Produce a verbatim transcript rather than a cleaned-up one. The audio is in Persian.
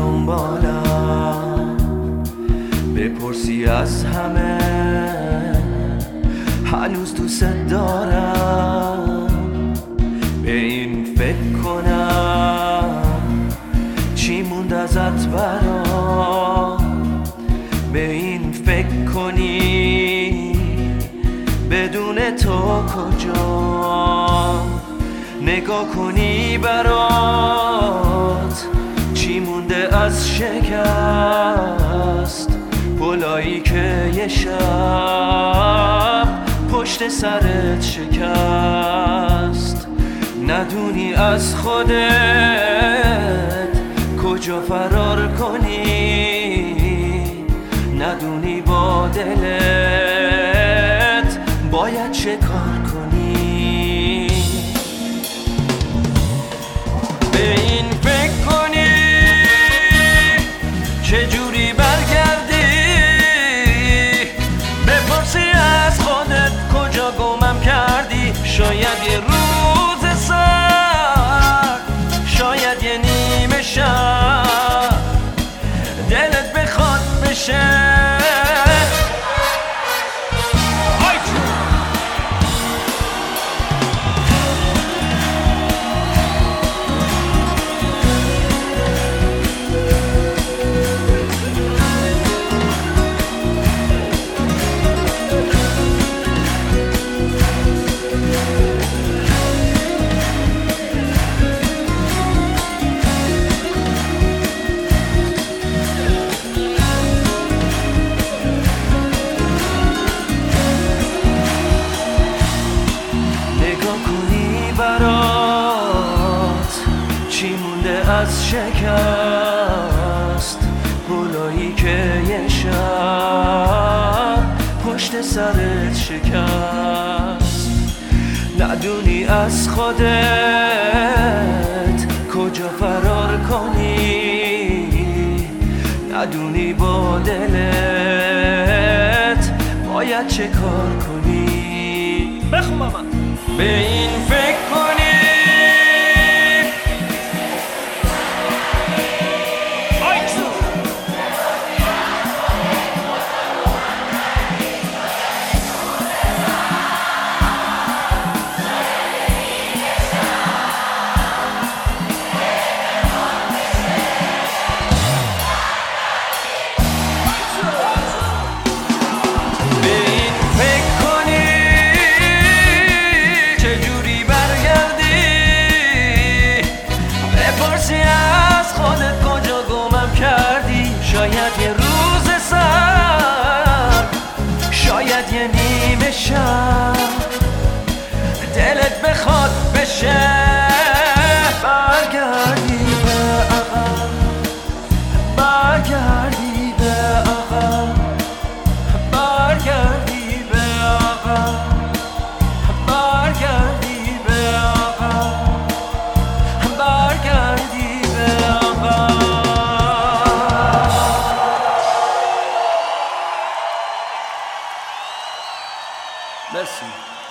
دنبالم، بپرسی از همه هنوز دوست دارم. به این فکر کنم چی موند ازت برام، به این فکر کنی بدون تو کجام، نگاه کنی برات چی مونده از شکست، پلایی که یه شب پشت سرت شکست. ندونی از خودت کجا فرار کنی، ندونی با دلت باید چه کار کنی. به این فکر کنی چجوری برگردی، بپرسی از خودت کجا گمم کردی. شاید یه روز سر، شاید یه نیمه شب دلت بخواد بشه. چی مونده از شکست، پلایی که یه شب پشت سرت شکست. ندونی از خودت کجا فرار کنی، ندونی با دلت باید چه کار کنی. بخون با من. به این فکر کنی شاید یه روز سر، شاید یه نیمه شب دلت بخواد بشه. برگردی به عقب، برگردی به عقب، برگردی به عقب، برگردی به عقب، برگردی به عقب. Merci.